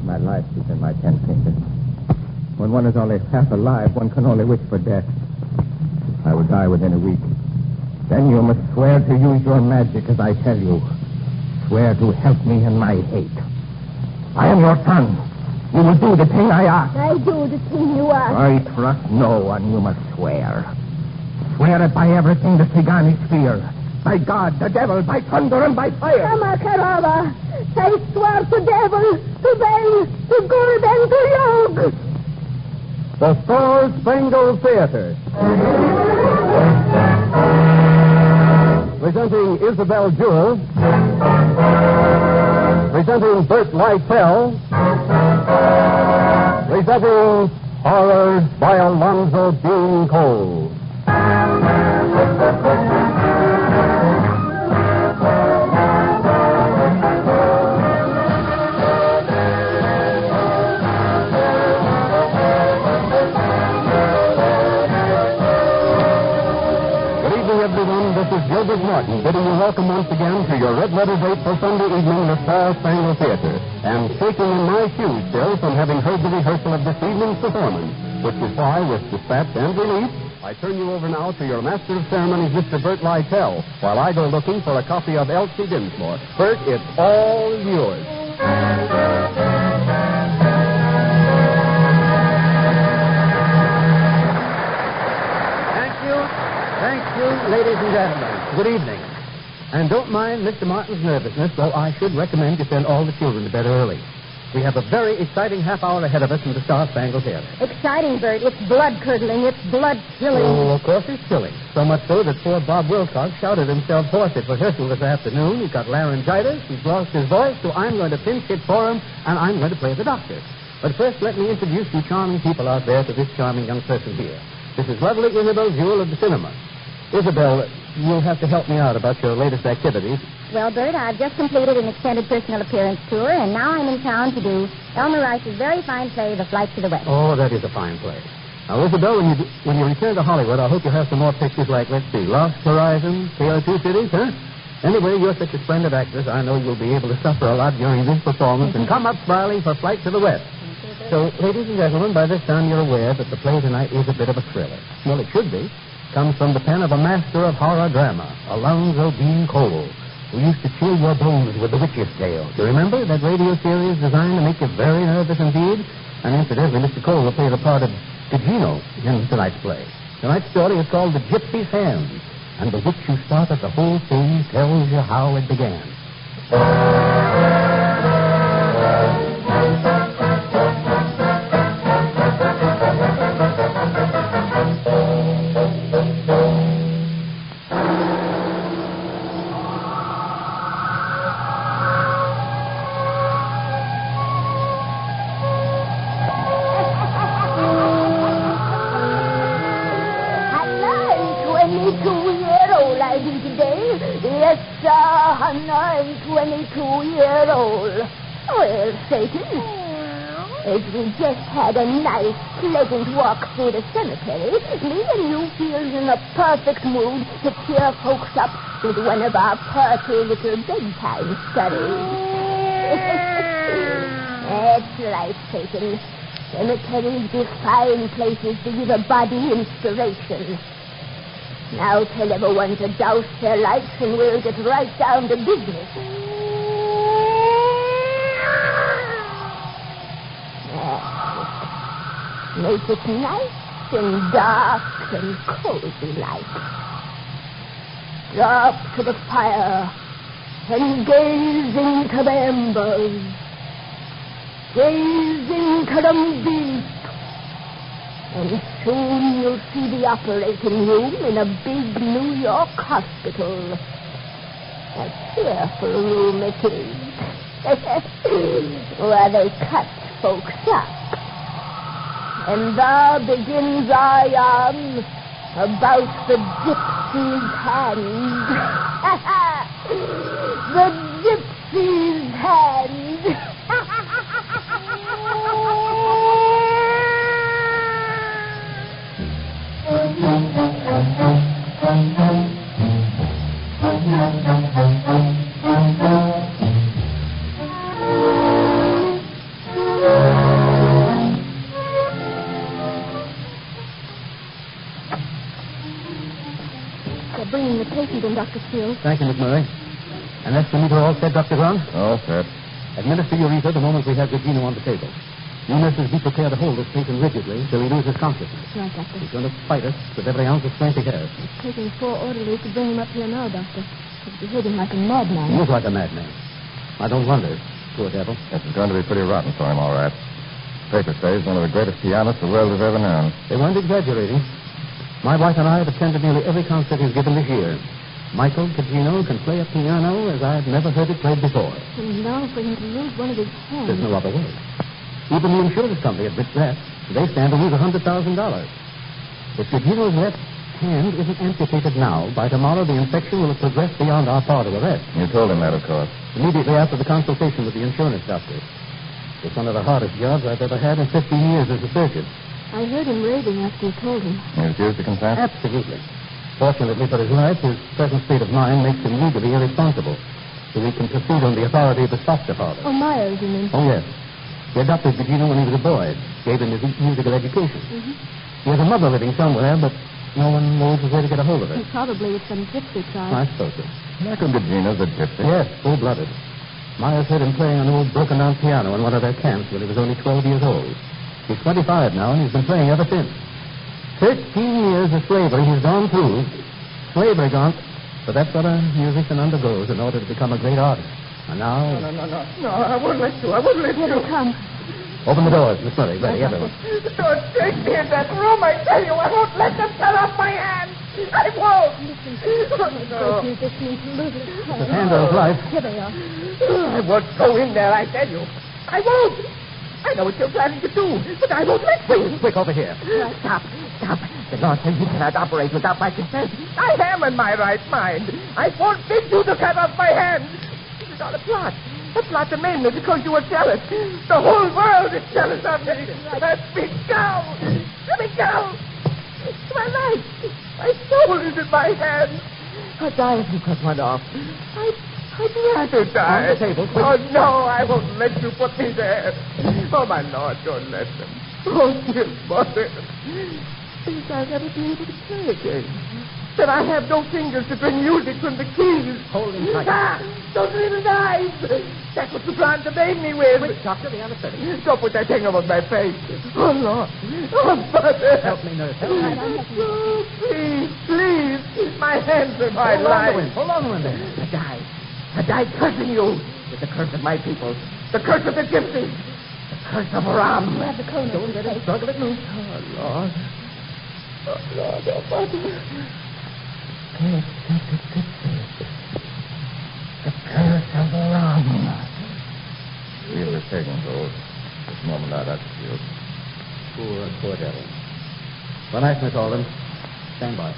My life is in my 10 fingers. When one is only half alive, one can only wish for death. I will die within a week. Then you must swear to use your magic as I tell you. Swear to help me in my hate. I am your son. You will do the thing I ask. I do the thing you ask. I trust no one. You must swear. Swear it by everything the Tsiganis fear. By God, the devil, by thunder, and by fire. Kamakarava, I swear to devil, to bell, to good, and to yog. The Star-Spangled Theater. Presenting Isabel Jewell. Presenting Bert Lytell. Presenting Horror by Alonzo Dean Cole. Gilbert Norton, bidding you welcome once again to your red letter date for Sunday evening, the Star-Spangled Theater, and shaking in my shoes still from having heard the rehearsal of this evening's performance, which is why, with dispatch and relief, I turn you over now to your master of ceremonies, Mr. Bert Lytell, while I go looking for a copy of Elsie Dinsmore. Bert, it's all yours. Thank you, ladies and gentlemen. Good evening. And don't mind Mr. Martin's nervousness, though I should recommend you send all the children to bed early. We have a very exciting half hour ahead of us in the Star-Spangled Theater. Exciting, Bert. It's blood-curdling. It's blood-chilling. Oh, of course it's chilling. So much so that poor Bob Wilcox shouted himself hoarse at rehearsal this afternoon. He's got laryngitis. He's lost his voice, so I'm going to pinch hit for him, and I'm going to play the doctor. But first, let me introduce you charming people out there to this charming young person here. This is lovely Isabel Jewell of the cinema. Isabel, you'll have to help me out about your latest activities. Well, Bert, I've just completed an extended personal appearance tour, and now I'm in town to do Elmer Rice's very fine play, The Flight to the West. Oh, that is a fine play. Now, Isabel, when you return to Hollywood, I hope you'll have some more pictures like, let's see, Lost Horizons, Tale of Two Cities, huh? Anyway, you're such a splendid actress, I know you'll be able to suffer a lot during this performance and come up smiling for Flight to the West. So, ladies and gentlemen, by this time you're aware that the play tonight is a bit of a thriller. Well, it should be. Comes from the pen of a master of horror drama, Alonzo Dean Cole, who used to chill your bones with The Witch's Tale. Do you remember that radio series designed to make you very nervous indeed? And incidentally, Mr. Cole will play the part of Gugino in tonight's play. Tonight's story is called The Gypsy's Hand, and the witch who started the whole thing tells you how it began. I'm 22-year-old. Well, Satan, as we just had a nice, pleasant walk through the cemetery, me and you feel in a perfect mood to cheer folks up with one of our perky little bedtime stories. That's right, Satan. Cemeteries be fine places to give a body inspiration. Now tell everyone to douse their lights and we'll get right down to business. Make it nice and dark and cozy like. Draw up to the fire and gaze into the embers. Gaze into them deep. And soon you'll see the operating room in a big New York hospital. A cheerful room it is. Where they cut folks up. And there begins our yarn about the gypsy's hand. The gypsy's hand. see them, Dr. Steele. Thank you, Miss Murray. And that's the meter all set, Dr. Grant? All set. Administer your ether the moment we have Gugino on the table. You nurses be prepared to hold this patient rigidly till he loses consciousness. Right, Doctor. He's going to fight us with every ounce of strength he has. It's taking 4 orderlies to bring him up here now, Doctor. He's behaving like a madman. He looks like a madman. I don't wonder. Poor devil. This is going to be pretty rotten for him, all right. Paper says he's one of the greatest pianists the world has ever known. They weren't exaggerating. My wife and I have attended nearly every concert he's given this year. Michael Gugino can play a piano as I've never heard it played before. And now for him to lose one of his hands. There's no other way. Even the insurance company admits that. They stand to lose $100,000. If Gugino's left hand isn't amputated now, by tomorrow the infection will have progressed beyond our power to arrest. You told him that, of course. Immediately after the consultation with the insurance doctor. It's one of the hardest jobs I've ever had in 15 years as a surgeon. I heard him raving after you told him. He refused to consent? Absolutely. Fortunately for his life, his present state of mind makes him legally irresponsible. So he can proceed on the authority of his foster father. Oh, Myers, you mean? Oh, yes. He adopted Gugino when he was a boy. Gave him his musical education. Mm-hmm. He has a mother living somewhere, but no one knows where to get a hold of her. Probably with some gypsy tribe. I suppose so. Michael Gugino's a gypsy. Yes, full-blooded. Myers heard him playing an old broken-down piano in one of their camps when he was only 12 years old. He's 25 now, and he's been playing ever since. 13 years of slavery he's gone through. Slavery gone. But that's what a musician undergoes in order to become a great artist. And now... No, I won't let you. I won't let Here you. they come. Open the doors, Miss Murray. Ready, everyone. Don't take me in that room, I tell you. I won't let them cut off my hands. I won't. Oh, you just need to lose his The hand. hand of life. Here they are. I won't go in there, I tell you. I won't. I know what you're planning to do, but I won't let you. Quick, over here. Stop. The law says you cannot operate without my consent. I am in my right mind. I forbid you to cut off my hands. This is all a plot. A plot to maim me because you were jealous. The whole world is jealous of me. Let me go. Let me go. My life, my soul is in my hands. I'll die if you cut one off. I'd rather die. On the table, quick. Oh, no, I won't let you put me there. Oh, my Lord, don't let them. Oh, dear mother. Think I'll never be able to play again. That I have no fingers to bring music from the keys. Hold him tight. Those little knives. That's what you planned to maim me with. Quick, doctor, the anesthetic. Don't put that thing over my face. Oh, Lord. Oh, Mother. Help me, nurse. Help me. Oh, please. My hands are my life. Hold on, Linda. I died cursing you with the curse of my people. The curse of the gypsies. The curse of Ram. Grab the cone. Don't let him struggle it loose. Oh, Lord. Oh, Lord, oh, Mother. The curse of Ram. We'll be taking those. This moment out, Dr. Field. Poor devil. Well, nice, Miss Alden. Stand by.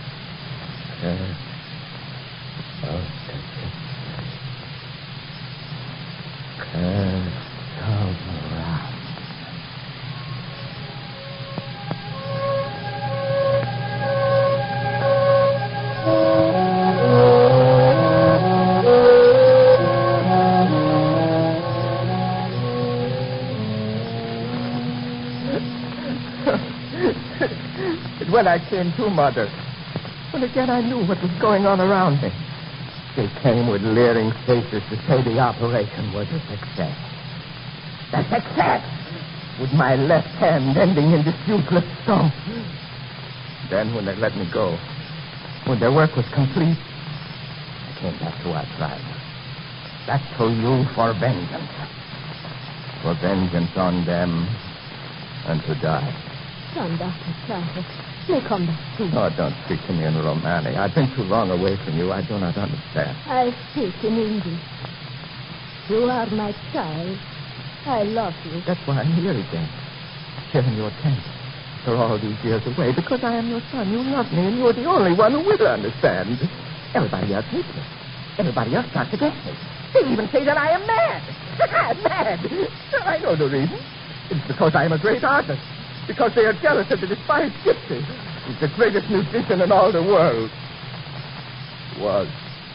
When I came to, Mother, when again I knew what was going on around me. They came with leering faces to say the operation was a success. A success! With my left hand ending in this useless stump. Then when they let me go, when their work was complete, I came back to our tribe. Back to you for vengeance. For vengeance on them and to die. Come, Dr. Travis. May come back soon. Oh, don't speak to me in Romani. I've been too long away from you. I do not understand. I speak in English. You are my child. I love you. That's why I'm here again. Sharing your tent. For all these years away. Because I am your son. You love me, and you're the only one who will understand. Everybody else hates me. Everybody else starts against me. They even say that I am mad. Mad. I know the reason. It's because I am a great artist. Because they are jealous of the despised gypsy. He's the greatest musician in all the world. Was.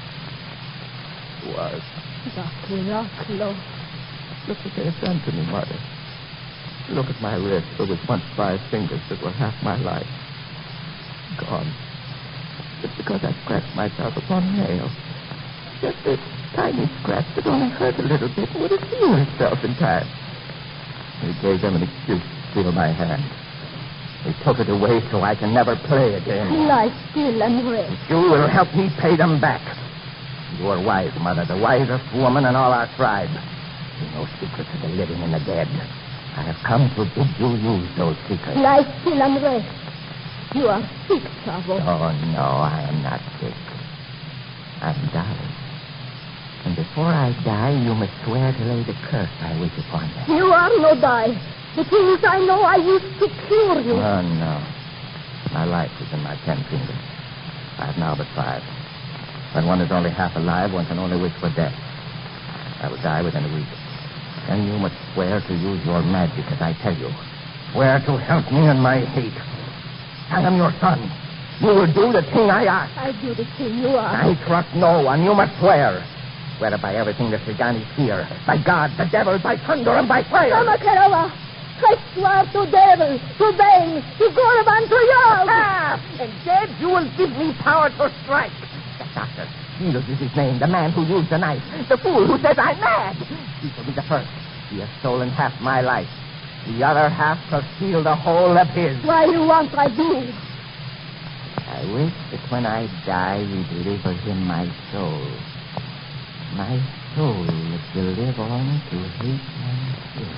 Dr. Rocklow. Look what they have done to me, Mother. Look at my wrist, there was once 5 fingers that were half my life. Gone. Just because I scratched myself upon a nail. Just a tiny scratch that only hurt a little bit would have healed itself in time. He gave them an excuse to steal my hand. He took it away so I can never play again. Lie still and rest. You will help me pay them back. You are wise, Mother, the wisest woman in all our tribe. You know secrets of the living and the dead. I have come to bid you use those secrets. Lie still and rest. You are sick, Chavo. Oh, no, I am not sick. I'm dying. And before I die, you must swear to lay the curse I wish upon them. You are no die. The things I know I used to cure you. Oh, no. My life is in my 10 fingers. I have now but 5. When one is only half alive, one can only wish for death. I will die within a week. Then you must swear to use your magic, as I tell you. Swear to help me in my hate. I am your son. You will do the thing I ask. I do the thing you are. I trust no one. You must swear. Swear by everything the Siganis fear. By God, the devil, by thunder, and by fire. Makarova, I swear to devil, to Bane, to Gorovan, to Yog. And dead, you will give me power to strike. The doctor, Niels is his name, the man who used the knife, the fool who says I'm mad. He shall be the first. He has stolen half my life. The other half shall steal the whole of his. Why you want I do? I wish that when I die, you deliver him my soul. My soul that will live on to hate and kill.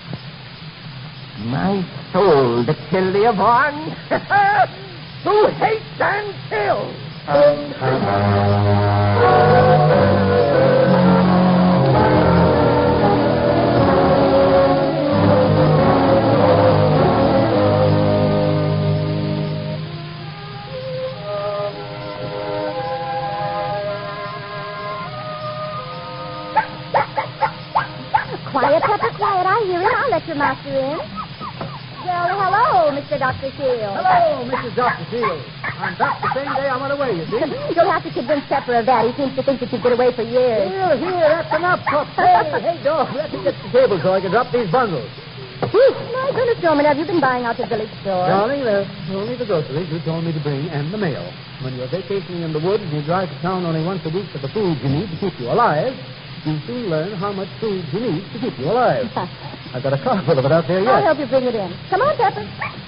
My soul that will live on to hate and kill. Quiet, Pepper, quiet. I hear him. I'll let your master in. Well, hello, Mr. Dr. Shields. Hello, Mrs. Dr. Shields. I'm back the same day I went away, you see. You'll have to convince Pepper of that. He seems to think that you've been away for years. Here, that's enough, Pup. Hey, dog, let me get to the table so I can drop these bundles. My goodness, Norman, have you been buying out the village store? Darling, there's only the groceries you told me to bring and the mail. When you're vacationing in the woods and you drive to town only once a week for the food you need to keep you alive, you soon learn how much food you need to keep you alive. I've got a car full of it out there yet. I'll help you bring it in. Come on, Pepper.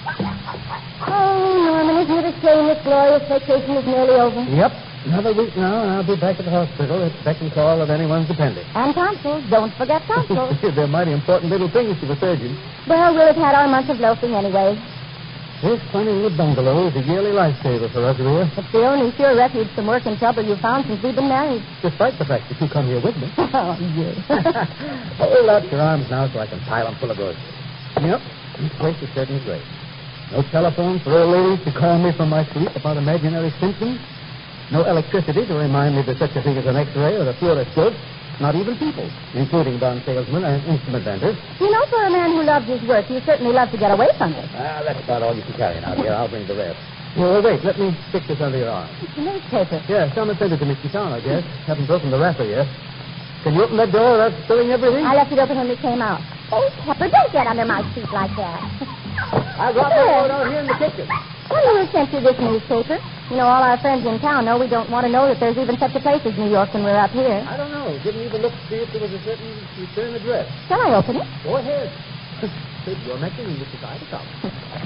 Oh, Norman, isn't it a shame this glorious vacation is nearly over? Yep. Another week now, and I'll be back at the hospital at second call of anyone's appendix. And tonsils. Don't forget tonsils. They're mighty important little things to the surgeon. Well, we'll have had our month of loafing anyway. This funny little bungalow is a yearly lifesaver for us, Rhea. It's the only sure refuge from work and trouble you've found since we've been married. Despite the fact that you come here with me. Oh, yes. Hold out your arms now so I can pile them full of goods. Yep, this place is certainly great. No telephone for old ladies to call me from my sleep about imaginary symptoms. No electricity to remind me there's such a thing as an X-ray or a fluoroscope. Not even people, including bond salesmen and instrument vendors. You know, for a man who loves his work, you certainly love to get away from it. That's about all you can carry now, dear. I'll bring the rest. Well, wait, let me stick this under your arm. It's a newspaper. Yeah, someone sent it to Mr. Town, I guess. Haven't broken the wrapper yet. Can you open that door without spilling everything? I left it open when we came out. Oh, Pepper, don't get under my feet like that. I brought my board out here in the kitchen. Well, who sent you this newspaper? You know, all our friends in town know we don't want to know that there's even such a place as New York when we're up here. I don't know. Didn't even look to see if there was a certain return address. Shall I open it? Go ahead. You're mentioning this is to come.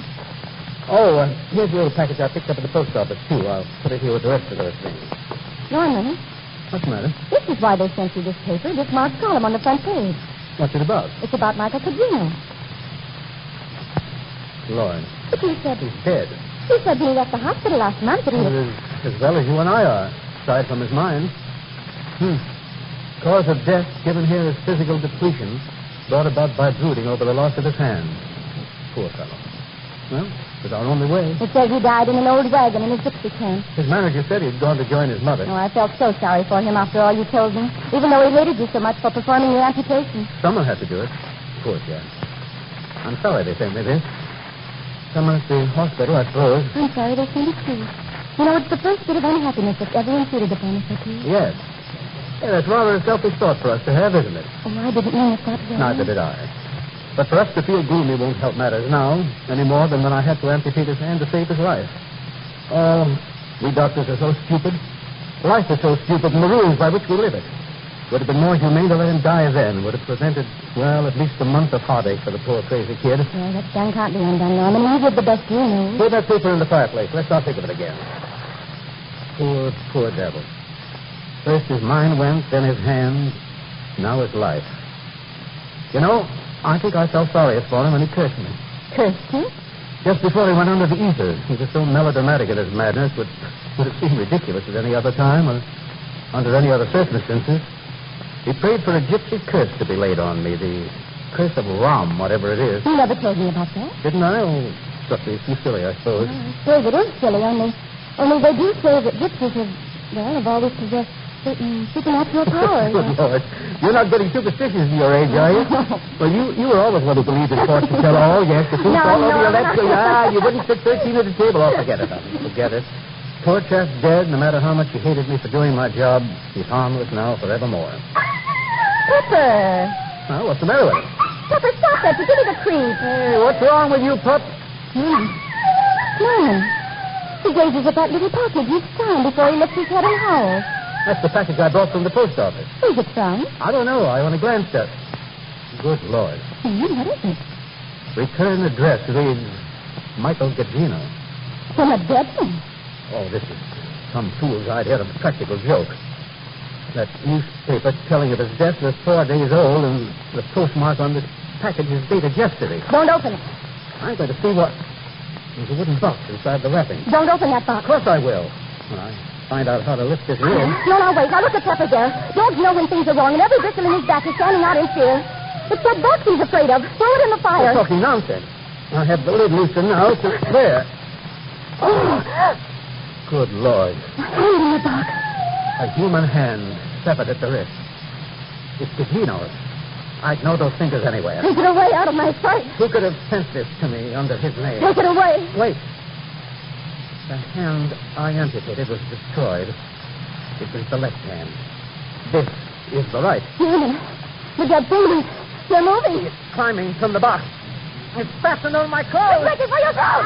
Oh, here's a little package I picked up at the post office, too. I'll put it here with the rest of those things. Norman, What's the matter? this is why they sent you this paper, this marked column on the front page. What's it about? It's about Michael Cadrino. Lord, But he said he's dead. he left the hospital last month and he was... As well as you and I are, aside from his mind. Cause of death given here is physical depletion brought about by brooding over the loss of his hand. Poor fellow. Well, it was our only way. It says he died in an old wagon in a gypsy camp. His manager said he'd gone to join his mother. Oh, I felt so sorry for him after all you told me, even though he hated you so much for performing the amputation. Someone had to do it. Poor chap. I'm sorry they sent me this. Someone at the hospital, I suppose. I'm sorry they sent it too. You know, it's the first bit of unhappiness that's ever intruded upon us, Vicky. Yes. Yeah, that's rather a selfish thought for us to have, isn't it? Oh, I didn't mean it that way. Neither did I. But for us to feel gloomy won't help matters now, any more than when I had to amputate his hand to save his life. Oh, We doctors are so stupid. Life is so stupid, and the rules by which we live it. Would have been more humane to let him die then. Would have prevented, well, at least a month of heartache for the poor crazy kid. Well, that done can't be undone, Norman. You did the best you knew. Put that paper in the fireplace. Let's not think of it again. Poor, poor devil. First his mind went, then his hand, now his life. You know, I think I felt sorriest for him when he cursed me. Cursed you? Just before he went under the ether. He was so melodramatic in his madness, which would have seemed ridiculous at any other time or under any other circumstances. He prayed for a gypsy curse to be laid on me, the curse of Ram, whatever it is. You never told me about that. Didn't I? Oh, struck me as too silly, I suppose. I suppose it is silly, only they do say that gypsies have always possessed certain supernatural powers. Good Lord. You're not getting superstitious at your age, are you? Well, you were always one who believed in fortune teller. Oh, yes, the truth all over your left. You wouldn't sit 13 at the table. Oh, forget it, honey. Forget it. Poor chap's dead. No matter how much he hated me for doing my job, he's harmless now forevermore. Pepper! Well, what's the matter with him? Pepper, stop that. You give me the creep. Hey, what's wrong with you, pup? Norman. He gazes at that little package each time before he lifts his head and howls. That's the package I brought from the post office. Who's it from? I don't know. I only glanced at it. Good Lord. What is it? Return address reads Michael Gagino. From a dead man. Oh, this is some fool's idea of a practical joke. That newspaper telling of his death was 4 days old, and the postmark on this package is dated yesterday. Don't open it. I'm going to see what... There's a wooden box inside the wrapping. Don't open that box. Of course I will. When I find out how to lift this room. No, wait. Now look at Pepper there. Dogs know when things are wrong, and every bristle in his back is standing out in fear. It's that box he's afraid of. Throw it in the fire. You're talking nonsense. I have the lid loosened now, so there. Oh. Good Lord. Hand in the box. A human hand severed at the wrist. It's Gagino's. I'd know those fingers anywhere. Take it away out of my sight. Who could have sent this to me under his name? Take it away. Wait. The hand I amputated was destroyed. It was the left hand. This is the right. Norman, the dead thing. They're moving. It's climbing from the box. It's fastened on my clothes. Break it for yourself.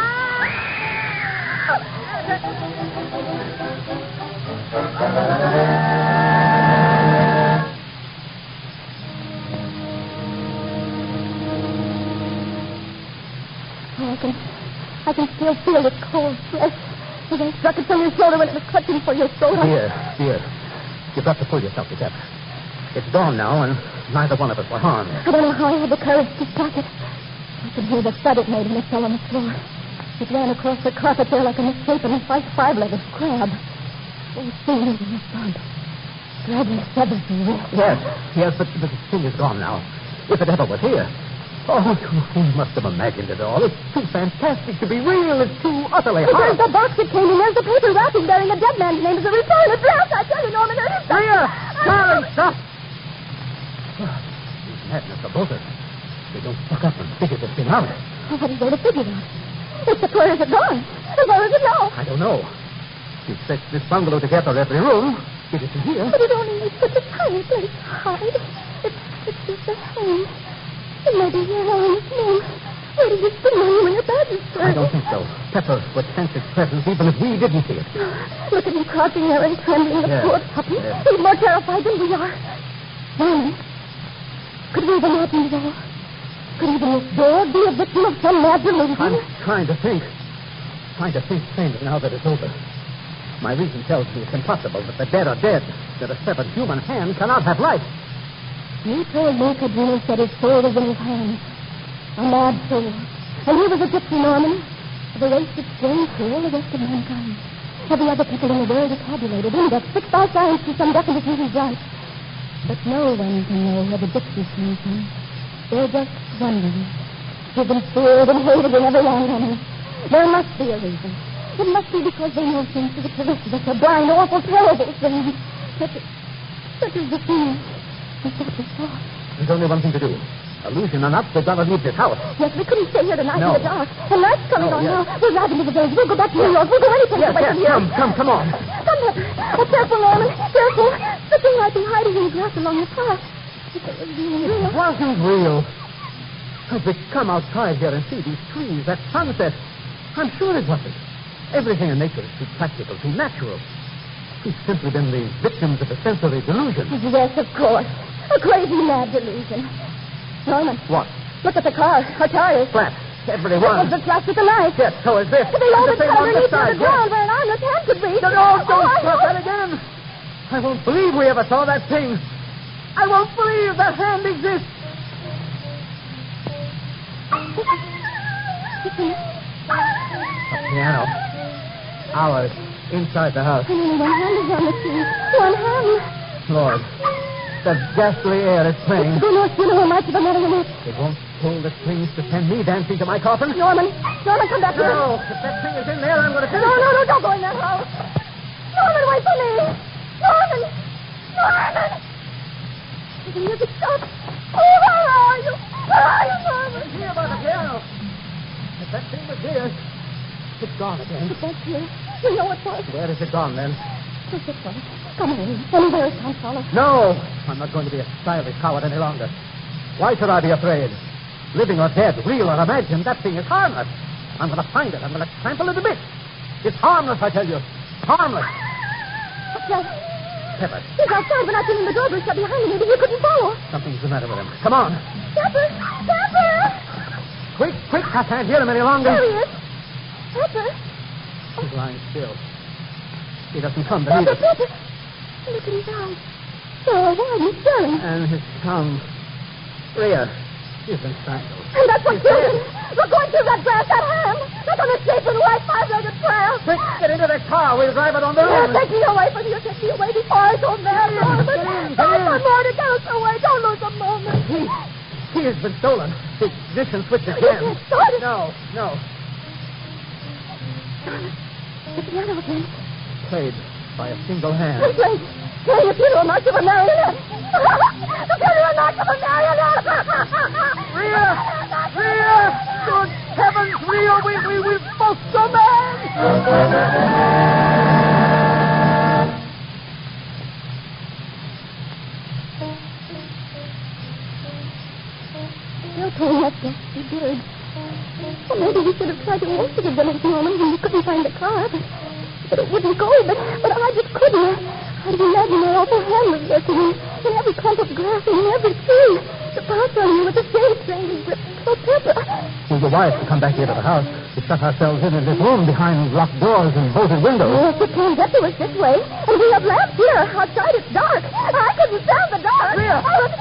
I can still feel its cold flesh as I struck it from your shoulder when it was clutching for your throat. Dear. You've got to pull yourself together. It's dawn now, and neither one of us were harmed. I don't know how I had the courage to strike it. I could hear the thud it made when it fell on the floor. It ran across the carpet there like a misshapen five-legged crab. Those fingers in his blood. Grabbing severed the wrist. Yes, but the thing is gone now. If it ever was here. Oh, you must have imagined it all. It's too fantastic to be real. It's too utterly There's the box it came in. There's the paper wrapping bearing the dead man's name as a return address. I tell you, Norman, there is... Maria! Darling, stop! These madness of both of them. They don't fuck up and figure this thing out. What is there to figure out? Except where is it gone? As far as it now? I don't know. You've set this bungalow together every room. It isn't here. But it only needs such a tiny place to hide. It's just a home. It may be here now in his name. Where did you spend money when your bag is turned? I don't think so. Pepper would sense its presence even if we didn't see it. Look at him crouching there and trembling, the poor puppy. Yes. He's more terrified than we are. Norman, could we have imagined it all? Could even this dog be a victim of some mad delusion? I'm trying to think. Trying to think plainly now that it's over. My reason tells me it's impossible that the dead are dead, that a severed human hand cannot have life. You told me Cadino said his soul was in his hands. A mad soul. And he was a gypsy, Norman. Of a race that's strange to all the rest of mankind. Every other people in the world is tabulated, indexed, fixed by science to some definite reason's right. But no one can know where the gypsies came from. They're just wondering. Given feared and hated in every land on earth. There must be a reason. It must be because they know things that the rest of us are blind, awful, terrible things. Such as the thing. There's only one thing to do. Illusion or not, we've got to leave this house. Yes, we couldn't stay here tonight No. in the dark. The night's coming No, on yes. now. We'll ride into the village. We'll go back to New York. We'll go anyplace away from here. Come on. Come here. Oh, careful, Norman. Careful. The thing might be hiding in the grass along the path. If it was being real. It wasn't real. As we come outside here and see these trees, that sunset, I'm sure it wasn't. Everything in nature is too practical, too natural. We've simply been the victims of a sensory delusion. Yes, of course. A crazy, mad delusion. Norman. What? Look at the car. Her tires. Flat. Every That one. was the flash with the knife. Yes, so is this. They all The been same cut on underneath this on side, the ground where an armless hand could reach. No, don't stop that again. I won't believe we ever saw that thing. I won't believe that hand exists. A piano. Ours. Inside the house. Only one hand is on the key. One hand. Lord. The ghastly air is playing. Go north, you know how much of a marionette. It won't pull the strings to send me dancing to my coffin. Norman, come back here. No, if that thing is in there, I'm going to finish No, it. don't go in that house. Norman, wait for me. Norman! The music stopped. Oh, where are you? Norman? Here by the piano. If that thing was here, it's gone again. It's back here. You know it was. Where is it gone, then? Where's it from? Come on. Anywhere it can't follow. No! I'm not going to be a stylish coward any longer. Why should I be afraid? Living or dead, real or imagined, that thing is harmless. I'm going to find it. I'm going to trample it a bit. It's harmless, I tell you. Harmless. What's that? Pepper. He's outside, but I came in the door was shut behind me. Maybe you couldn't follow. Something's the matter with him. Come on. Pepper! Quick. I can't hear him any longer. There he is. Pepper! He's lying still. He doesn't come to meet us. Pepper! Look at his eyes. They're all wide and staring. And his tongue. Rhea, he's been strangled. And that's what killed him. We're going through that grass, that hand. That's on the shaping white five-legged trail. Quick, get into the car. We'll drive it on the Yeah, road. take me away from you. Take me away before I go mad. Norman. Get in. One more to get us away. Don't lose a moment. He has been stolen. The ignition switch is You jammed. can't start it. No. The piano again. Played by a single hand. Playing a funeral march of a marionette. The funeral march of a marionette. Rhea! Good heavens, Rhea! We've both so You're playing that ghastly bird. Well, maybe we should have tried to investigate the next moment when we couldn't find the car, but it wouldn't go. But I just couldn't. I'd imagine their awful hand was listening in every clump of grass and in every tree. The path on you with the same strange grip. So Pepper. We were wise to come back here to the house. To shut ourselves in this room behind locked doors and bolted windows. Yes, it can't get to us this way. And we have lamps here. Outside it's dark. I couldn't stand the dark. Rhea!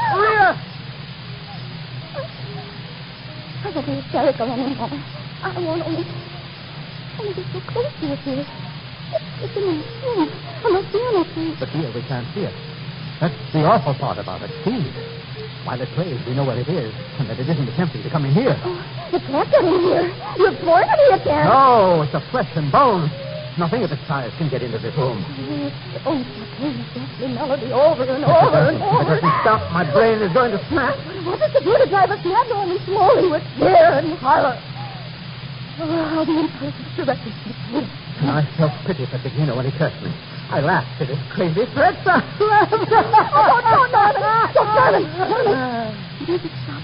I will be hysterical any moment. I won't only get so close to it here. It's in my room. On the piano key. But here we can't see it. That's the awful part about it. See? While it plays, we know where it is, and that it isn't attempting to come in here. Oh, you can't get in here. You've sworn to me you can't. No, it's a flesh and bone. Nothing of its size can get into this room. Oh, it's playing the ghastly melody over and over and over. If it doesn't stop, my brain is going to snap. What is it to do to drive us mad, Norman? Slowly with fear and horror. Oh, how the impulses directed me. I felt pity for Gugino when he cursed me. I laughed at his crazy threats. I laughed. Oh, don't, Norman. Don't, Norman. Music stopped.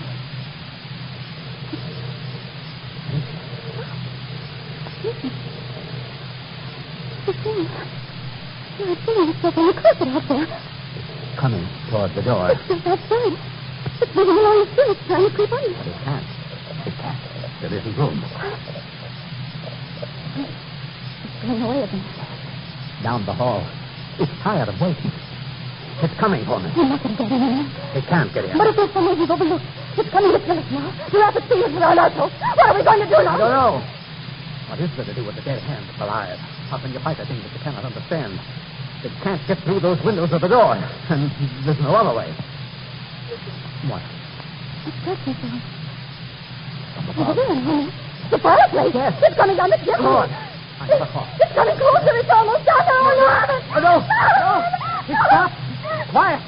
Listen. The thing. There are things stuck on the carpet out there. Coming toward the door. It's just outside. It's moving along the street. It's trying to creep under. But it can't. It can't. There isn't room. It's going away again. Down the hall. It's tired of waiting. It's coming for me. We're not going to get in there. It can't get in. But if there's some way we've overlooked, it's coming to kill us now. The rapid speed is around our toes. What are we going to do now? I don't know. What is there to do with the dead hand that's alive? How can you fight a thing that you cannot understand? It can't get through those windows of the door. And there's no other way. What? It's pressing sound. Over there, honey. The fireplace. Yes. It's coming down the chimney. Lord, I have a thought. It's coming closer. It's almost done. Oh, no. Oh, no. Stop. Quiet.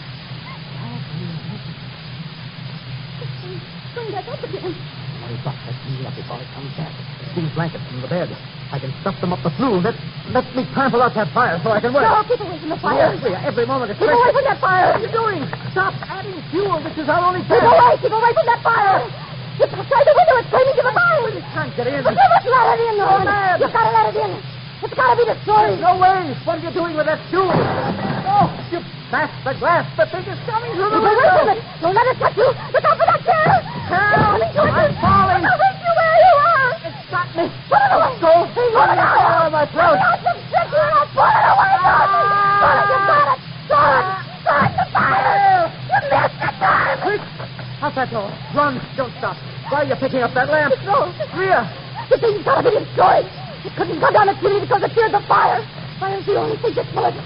Bring that up again. Hurry back. Let's clean up before it comes back. These blankets from the bed. I can stuff them up the flue. Let me trample out that fire so I can work. No, keep away from the fire. Every moment is Keep away from that fire. What are you doing? Stop adding fuel. This is our only Keep chance. away. Keep away from that fire. It's outside the window. It's flaming to the fire. You can't get in. Well, you must let it in, Norman. mad. You've got to let it in. It's got to be destroyed. No way. What are you doing with that shoe? Oh, you smashed the glass. The thing is coming through the Wait window. a minute. Don't let it touch you. Look out for that chair. Help! It's coming I'm falling. Look out you where you are. It's got me. Put it away. Go. Put it away. Oh, my throat. Put it away. Put it away. Put it. You got it. Start. Start the fire. You missed the time. Quick. Out that door. Run. Don't stop. Why are you picking up that lamp? No. Rhea. The thing's got to be destroyed. It couldn't come down the chimney because it feared the fire. Fire's the only thing that's bullet.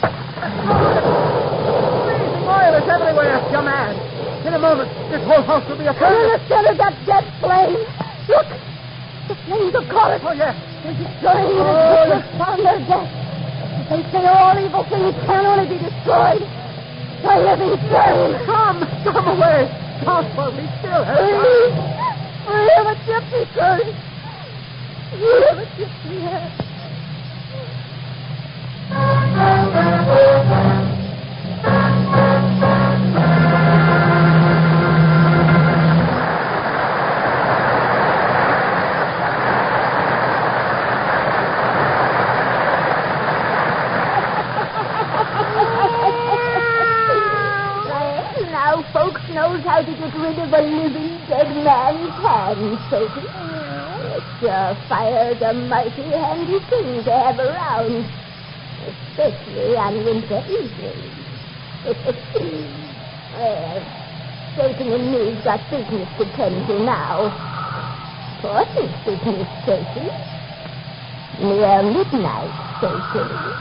Blazing oil is everywhere. You're mad. In a moment, this whole house will be And in aflame. the center, that dead flame. Look. The flames have caught it. Oh, yes. They're destroying it as witness on their death. They say all evil things can only be destroyed by living flame. Come away. Come, for we still have time. Please. We have a gypsy curse. We have a gypsy head. Now folks knows how to get rid of a living dead man's hand, Sophie. It's fire's a mighty handy thing to have around, especially on winter evenings. Well, Satan and me's got business to tend to now. Important business, Sophie. Near midnight, Sophie.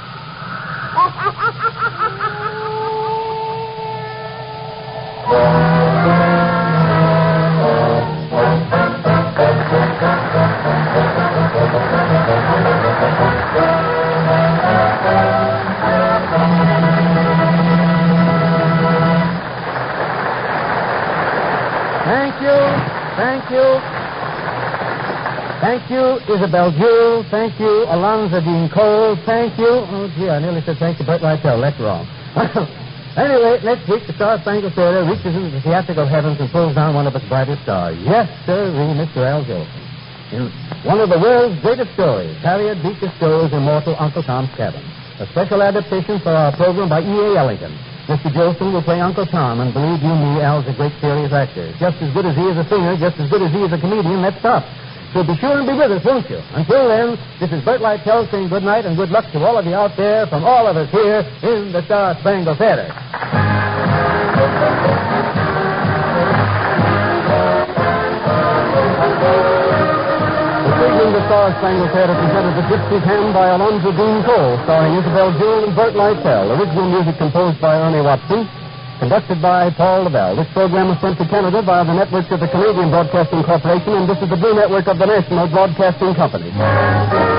Thank you, Isabel Jewell. Thank you, Alonzo Dean Cole. Thank you. Oh, gee, I nearly said thank you, Burt Lytell. That's wrong. Anyway, next week, the Star Spangled Theater reaches into the theatrical heavens and pulls down one of its brightest stars. Yes, sir, Mr. Al Jolson. In one of the world's greatest stories, Harriet Beecher Stowe's immortal Uncle Tom's Cabin. A special adaptation for our program by E.A. Ellington. Mr. Jolson will play Uncle Tom, and believe you me, Al's a great serious actor. Just as good as he is a singer, just as good as he is a comedian, that's tough. So be sure and be with us, won't you? Until then, this is Burt Lytell saying good night and good luck to all of you out there from all of us here in the Star Spangled Theater. This evening, the Star Spangled Theater presented The Gypsy's Hand by Alonzo Dean Cole, starring Isabel Jewell and Burt Lytell. Original music composed by Ernie Watson. Conducted by Paul Lavelle. This program was sent to Canada via the networks of the Canadian Broadcasting Corporation, and this is the Blue Network of the National Broadcasting Company.